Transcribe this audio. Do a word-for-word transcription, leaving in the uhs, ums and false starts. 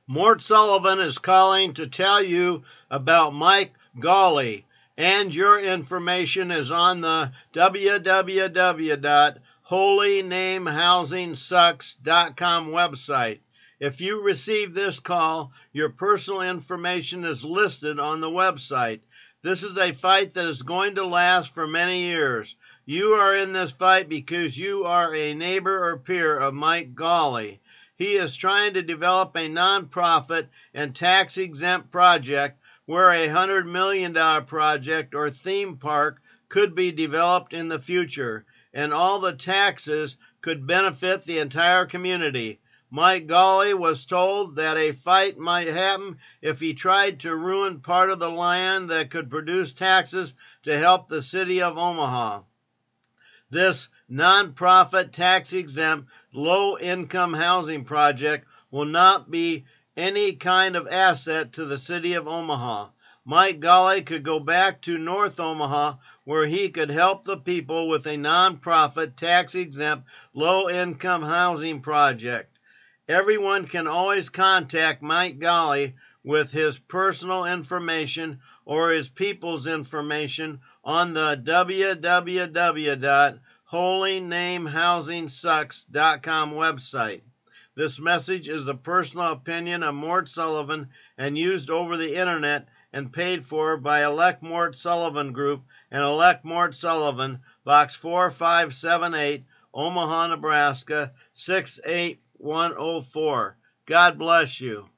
Mort Sullivan is calling to tell you about Mike Gawley, and your information is on the w w w dot holy name housing sucks dot com website. If you receive this call, your personal information is listed on the website. This is a fight that is going to last for many years. You are in this fight because you are a neighbor or peer of Mike Gawley. He is trying to develop a nonprofit and tax-exempt project where a one hundred million dollars project or theme park could be developed in the future, and all the taxes could benefit the entire community. Mike Gawley was told that a fight might happen if he tried to ruin part of the land that could produce taxes to help the city of Omaha. This nonprofit, tax-exempt, low-income housing project will not be any kind of asset to the city of Omaha. Mike Gawley could go back to North Omaha where he could help the people with a nonprofit, tax-exempt, low-income housing project. Everyone can always contact Mike Gawley with his personal information or his people's information on the w w w dot holy name housing sucks dot com website. This message is the personal opinion of Mort Sullivan and used over the internet and paid for by Elect Mort Sullivan Group and Elect Mort Sullivan, Box four five seven eight, Omaha, Nebraska six eight one oh four. God bless you.